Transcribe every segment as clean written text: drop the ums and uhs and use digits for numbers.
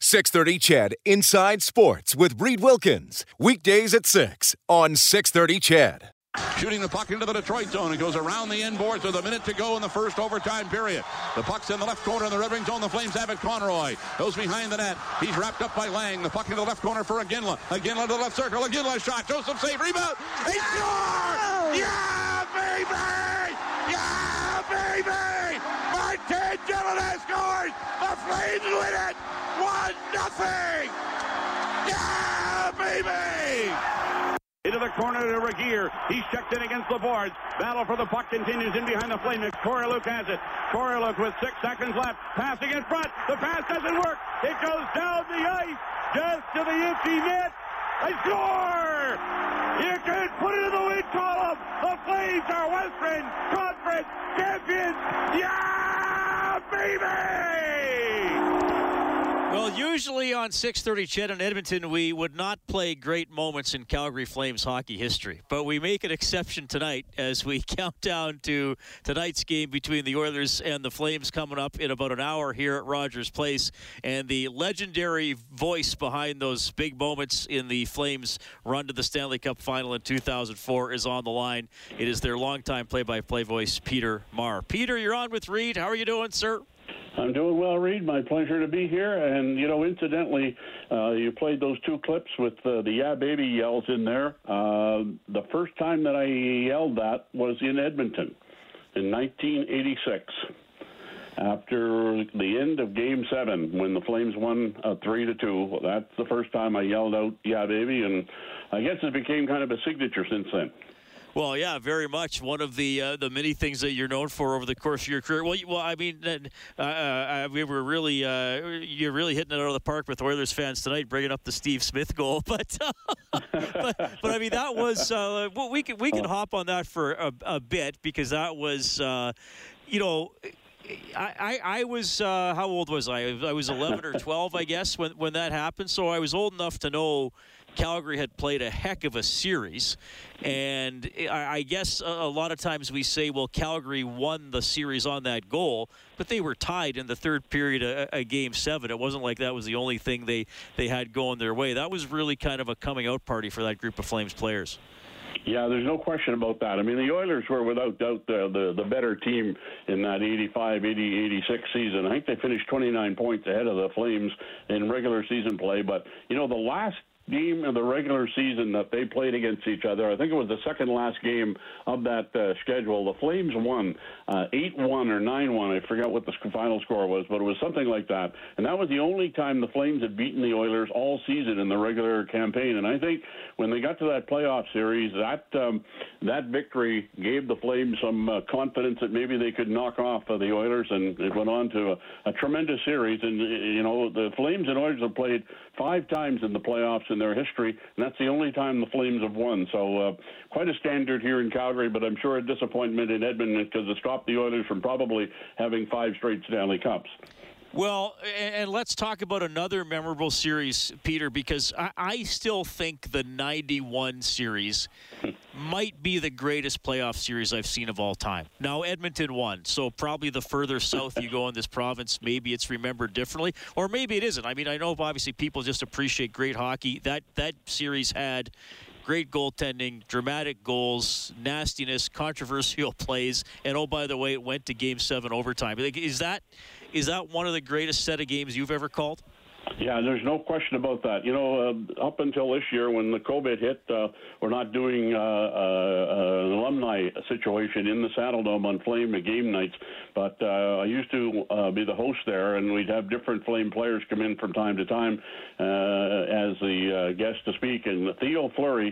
630 CHED Inside Sports with Reed Wilkins. Weekdays at 6 on 630 CHED. Shooting the puck into the Detroit zone. It goes around the end boards with a minute to go in the first overtime period. The puck's in the left corner of the Red Wing zone. The Flames have it. Conroy goes behind the net. He's wrapped up by Lang. The puck into the left corner for Iginla. Iginla to the left circle. Iginla shot. Joseph save. Rebound. He scores! Yeah, baby! Yeah, baby! Martin Gilliland scores! The Flames win it! 1-0! Yeah, baby! Into the corner to Regier. He's checked in against the boards. Battle for the puck continues in behind the Flames. Koroluk has it. Koroluk with 6 seconds left. Passing in front. The pass doesn't work. It goes down the ice just to the empty net. They score! You can put it in the win column. The Flames are Western Conference champions. Yeah, baby! Well, usually on 630 CHED in Edmonton, we would not play great moments in Calgary Flames hockey history. But we make an exception tonight as we count down to tonight's game between the Oilers and the Flames coming up in about an hour here at Rogers Place. And the legendary voice behind those big moments in the Flames' run to the Stanley Cup Final in 2004 is on the line. It is their longtime play-by-play voice, Peter Maher. Peter, you're on with Reed. How are you doing, sir? I'm doing well, Reed. My pleasure to be here. And, incidentally, you played those 2 clips with the Yeah Baby yells in there. The first time that I yelled that was in Edmonton in 1986 after the end of Game 7 when the Flames won 3-2. That's the first time I yelled out Yeah Baby, and I guess it became kind of a signature since then. Well, yeah, very much. One of the many things that you're known for over the course of your career. We were really you're really hitting it out of the park with Oilers fans tonight, bringing up the Steve Smith goal. But I mean, that was we can hop on that for a bit because that was I was how old was I? I was 11 or 12, I guess, when that happened. So I was old enough to know Calgary had played a heck of a series, and I guess a lot of times we say, well, Calgary won the series on that goal, but they were tied in the third period of Game 7. It wasn't like that was the only thing they had going their way. That was really kind of a coming-out party for that group of Flames players. Yeah, there's no question about that. I mean, the Oilers were without doubt the better team in that 85, 80, 86 season. I think they finished 29 points ahead of the Flames in regular season play, but, the last game of the regular season that they played against each other, I think it was the second last game of that schedule. The Flames won 8-1 or 9-1. I forgot what the final score was, but it was something like that. And that was the only time the Flames had beaten the Oilers all season in the regular campaign. And I think when they got to that playoff series, that victory gave the Flames some confidence that maybe they could knock off the Oilers, and it went on to a tremendous series. And, the Flames and Oilers have played 5 times in the playoffs in their history, and that's the only time the Flames have won. So quite a standard here in Calgary, but I'm sure a disappointment in Edmonton because it stopped the Oilers from probably having 5 straight Stanley Cups. Well, and let's talk about another memorable series, Peter, because I still think the 91 series might be the greatest playoff series I've seen of all time. Now, Edmonton won, so probably the further south you go in this province, maybe it's remembered differently, or maybe it isn't. I mean, I know obviously people just appreciate great hockey. That series had great goaltending, dramatic goals, nastiness, controversial plays, and oh, by the way, it went to Game 7 overtime. Is that one of the greatest set of games you've ever called? Yeah, there's no question about that. Up until this year when the COVID hit, we're not doing an alumni situation in the Saddledome on Flame game nights, but I used to be the host there, and we'd have different Flame players come in from time to time as the guest to speak. And Theo Fleury,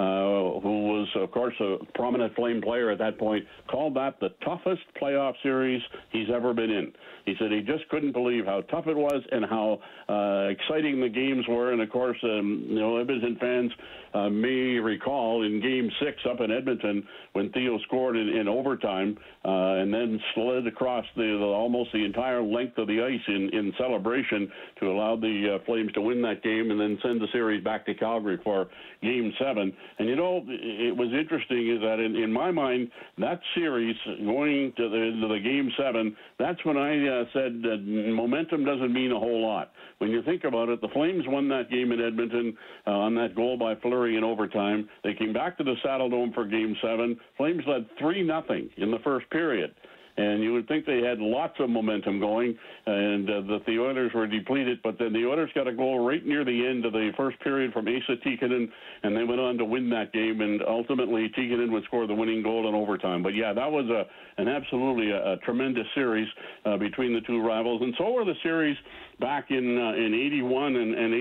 who was, of course, a prominent Flame player at that point, called that the toughest playoff series he's ever been in. He said he just couldn't believe how tough it was and how exciting the games were. And, of course, Edmonton fans may recall in Game 6 up in Edmonton when Theo scored in overtime and then slid across almost the entire length of the ice in celebration to allow the Flames to win that game and then send the series back to Calgary for Game 7. And, it was interesting is that in my mind, that series going to the Game 7, that's when I said that momentum doesn't mean a whole lot. when you think about it, the Flames won that game in Edmonton on that goal by Fleury in overtime. They came back to the Saddledome for Game 7. Flames led 3-0 in the first period. And you would think they had lots of momentum going and that the Oilers were depleted, but then the Oilers got a goal right near the end of the first period from Asa Tikkanen, and they went on to win that game, and ultimately Tikkanen would score the winning goal in overtime. But, yeah, that was absolutely a tremendous series between the two rivals, and so were the series back in 81 and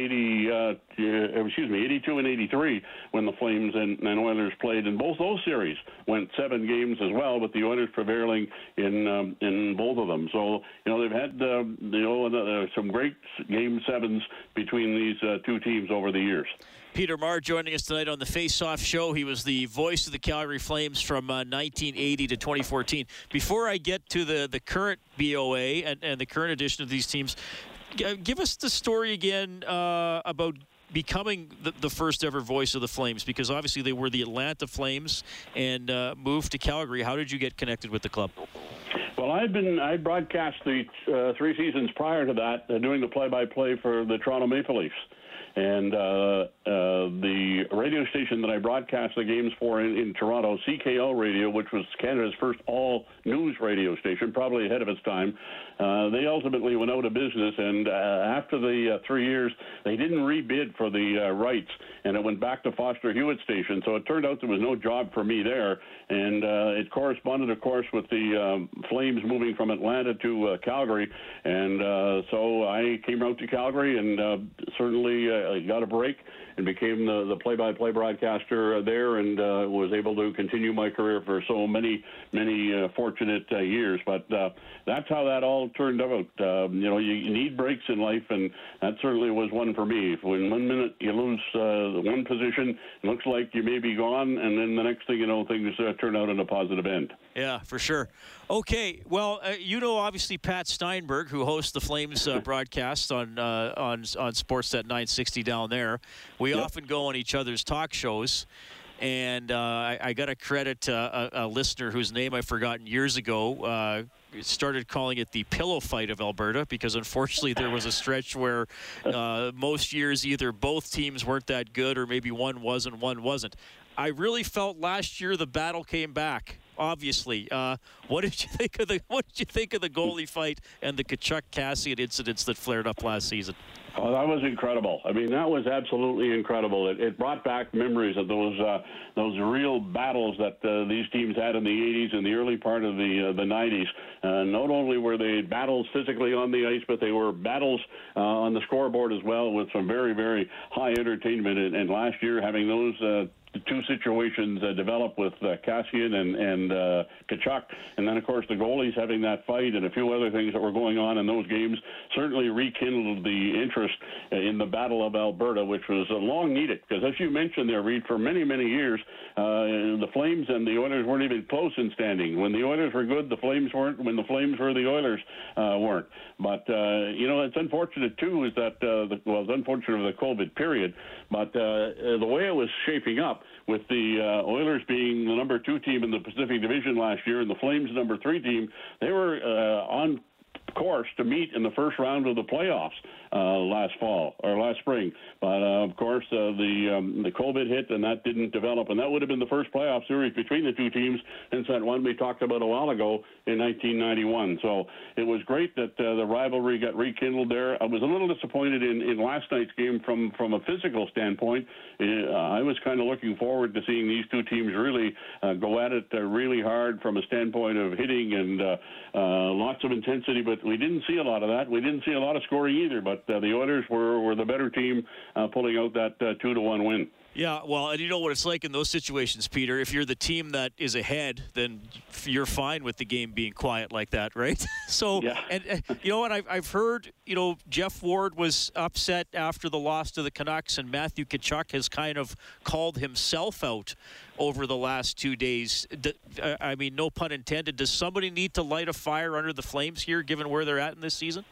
82 and 83 when the Flames and Oilers played. And both those series went 7 games as well, with the Oilers prevailing in both of them. So, they've had, some great Game 7s between these two teams over the years. Peter Maher joining us tonight on the Face-Off Show. He was the voice of the Calgary Flames from 1980 to 2014. Before I get to the current BOA and the current edition of these teams, give us the story again about becoming the first ever voice of the Flames, because obviously they were the Atlanta Flames and moved to Calgary. How did you get connected with the club? Well, I broadcast the 3 seasons prior to that, doing the play-by-play for the Toronto Maple Leafs. And the radio station that I broadcast the games for in Toronto, CKL Radio, which was Canada's first all-news radio station, probably ahead of its time, they ultimately went out of business. And after the 3 years, they didn't rebid for the rights, and it went back to Foster Hewitt Station. So it turned out there was no job for me there. And it corresponded, of course, with the Flames moving from Atlanta to Calgary. And so I came out to Calgary and certainly got a break and became the play-by-play broadcaster there, and was able to continue my career for so many fortunate years. But that's how that all turned out. You need breaks in life, and that certainly was one for me. When 1 minute you lose one position, it looks like you may be gone, and then the next thing you know, things turn out in a positive end. Yeah, for sure. Okay, well, obviously Pat Steinberg, who hosts the Flames broadcast on Sportsnet 960 down there. We often go on each other's talk shows, and I got to credit a listener whose name I've forgotten years ago. Started calling it the pillow fight of Alberta, because unfortunately there was a stretch where most years either both teams weren't that good, or maybe one was and one wasn't. I really felt last year the battle came back. Obviously, what did you think of the goalie fight and the Tkachuk-Kassian incidents that flared up last season? Oh, that was incredible. I mean, that was absolutely incredible. It brought back memories of those real battles that these teams had in the 80s and the early part of the 90s. Not only were they battles physically on the ice, but they were battles on the scoreboard as well, with some very, very high entertainment. And last year, having those two situations develop with Kassian and Tkachuk, and then of course the goalies having that fight and a few other things that were going on in those games certainly rekindled the interest in the Battle of Alberta, which was long needed, because as you mentioned there, Reed, for many years the Flames and the Oilers weren't even close in standing. When the Oilers were good, the Flames weren't. When the Flames were, the Oilers weren't. But it's unfortunate too is that it's unfortunate of the COVID period, but the way it was shaping up, with the Oilers being the number 2 team in the Pacific Division last year and the Flames number 3 team, they were on course to meet in the first round of the playoffs last spring. But of course, the COVID hit, and that didn't develop, and that would have been the first playoff series between the two teams since that one we talked about a while ago in 1991. So it was great that the rivalry got rekindled there. I was a little disappointed in last night's game from a physical standpoint. I was kind of looking forward to seeing these two teams really go at it really hard from a standpoint of hitting and lots of intensity, but we didn't see a lot of that. We didn't see a lot of scoring either, but the Oilers were the better team pulling out that 2-1 win. Yeah, well, and you know what it's like in those situations, Peter. If you're the team that is ahead, then you're fine with the game being quiet like that, right? So, yeah. And you know what, I've heard, Jeff Ward was upset after the loss to the Canucks, and Matthew Tkachuk has kind of called himself out over the last 2 days. I mean, no pun intended. Does somebody need to light a fire under the Flames here, given where they're at in this season?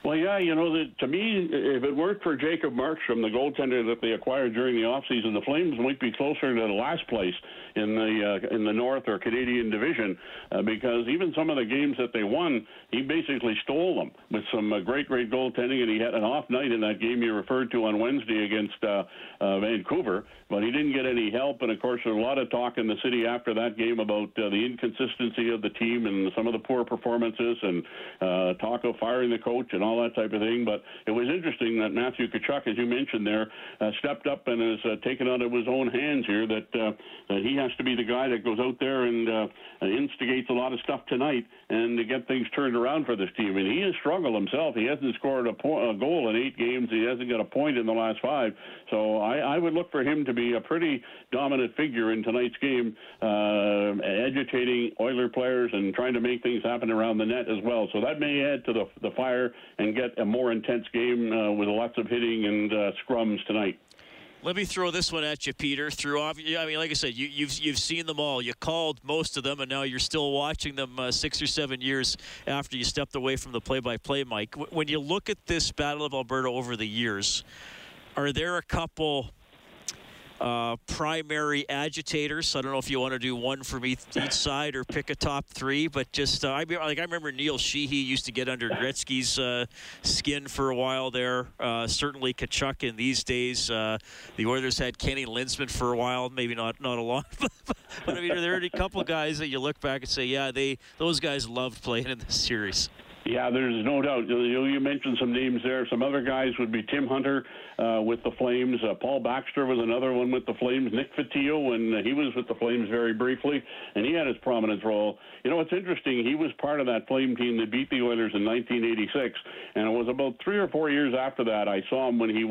Well, yeah, to me, if it weren't for Jacob Markstrom, the goaltender that they acquired during the offseason, the Flames might be closer to the last place in the North or Canadian Division because even some of the games that they won, he basically stole them with some great goaltending, and he had an off night in that game you referred to on Wednesday against Vancouver, but he didn't get any help, and of course there was a lot of talk in the city after that game about the inconsistency of the team and some of the poor performances and talk of firing the coach and all that type of thing. But it was interesting that Matthew Tkachuk, as you mentioned there, stepped up and has taken out of his own hands here that he has to be the guy that goes out there and instigates a lot of stuff tonight and to get things turned around for this team. And he has struggled himself. He hasn't scored a goal in 8 games. He hasn't got a point in the last 5. So I would look for him to be a pretty dominant figure in tonight's game, agitating Oiler players and trying to make things happen around the net as well. So that may add to the fire and get a more intense game with lots of hitting and scrums tonight. Let me throw this one at you, Peter. Like I said, you've seen them all. You called most of them, and now you're still watching them 6 or 7 years after you stepped away from the play-by-play mic. When you look at this Battle of Alberta over the years, are there a couple primary agitators? I don't know if you want to do one from each side or pick a top 3, but just I remember Neil Sheehy used to get under Gretzky's skin for a while there. Certainly Tkachuk in these days. The Oilers had Kenny Linsman for a while, maybe not a lot, but I mean, are there any couple guys that you look back and say, yeah, those guys loved playing in this series? Yeah, there's no doubt. You mentioned some names there. Some other guys would be Tim Hunter with the Flames. Paul Baxter was another one with the Flames. Nick Fotiu, when he was with the Flames very briefly, and he had his prominent role. It's interesting. He was part of that Flame team that beat the Oilers in 1986, and it was about 3 or 4 years after that I saw him when he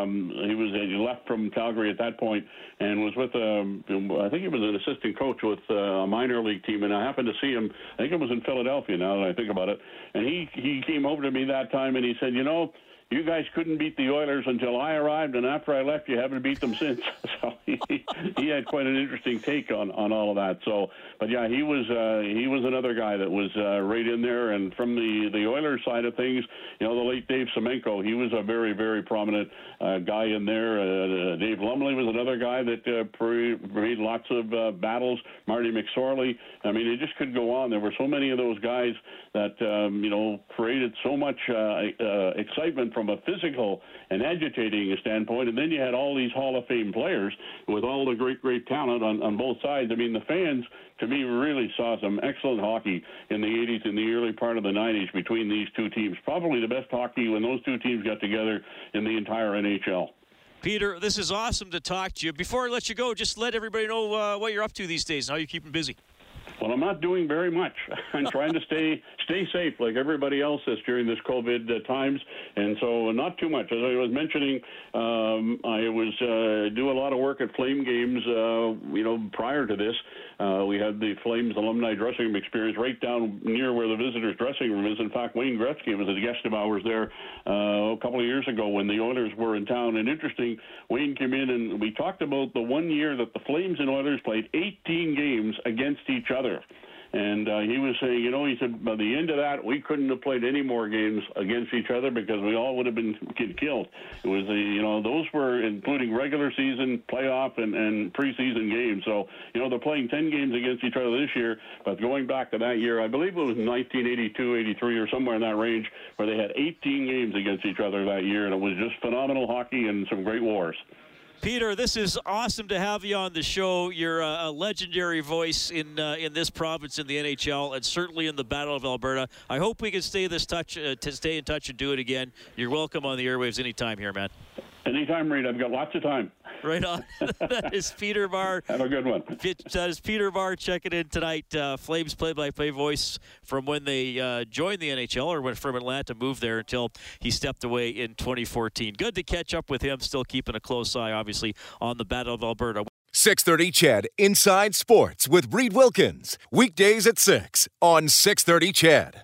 left from Calgary at that point and was with I think he was an assistant coach with a minor league team, and I happened to see him. I think it was in Philadelphia. Now that I think about it. And he came over to me that time and he said, you guys couldn't beat the Oilers until I arrived, and after I left, you haven't beat them since. So he had quite an interesting take on all of that. So, but yeah, he was another guy that was right in there. And from the Oilers side of things, the late Dave Semenko, he was a very, very prominent guy in there. Dave Lumley was another guy that made lots of battles. Marty McSorley. I mean, it just could go on. There were so many of those guys that created so much excitement from a physical and agitating standpoint, and then you had all these Hall of Fame players with all the great talent on both sides. I mean, the fans, to me, really saw some excellent hockey in the 80s and the early part of the 90s between these two teams. Probably the best hockey when those two teams got together in the entire NHL. Peter, this is awesome to talk to you. Before I let you go, just let everybody know what you're up to these days and how you're keeping busy. Well, I'm not doing very much. I'm trying to stay safe like everybody else is during this COVID times, and so not too much. As I was mentioning, I was do a lot of work at Flame games, prior to this. We had the Flames alumni dressing room experience right down near where the visitors' dressing room is. In fact, Wayne Gretzky was a guest of ours there a couple of years ago when the Oilers were in town. And interesting, Wayne came in and we talked about the one year that the Flames and Oilers played 18 games against each other. And he was saying, he said, by the end of that, we couldn't have played any more games against each other because we all would have been killed. It was, those were including regular season, playoff, and preseason games. So, they're playing 10 games against each other this year. But going back to that year, I believe it was 1982, 83 or somewhere in that range, where they had 18 games against each other that year. And it was just phenomenal hockey and some great wars. Peter, this is awesome to have you on the show. You're a legendary voice in this province in the NHL and certainly in the Battle of Alberta. I hope we can stay in touch and do it again. You're welcome on the airwaves anytime here, man. Anytime, Reed. I've got lots of time. Right on. That is Peter Maher. Have a good one. That is Peter Maher checking in tonight. Flames play-by-play voice from when they joined the NHL or when from Atlanta moved there until he stepped away in 2014. Good to catch up with him. Still keeping a close eye, obviously, on the Battle of Alberta. 630 CHED Inside Sports with Reed Wilkins. Weekdays at 6 on 630 CHED.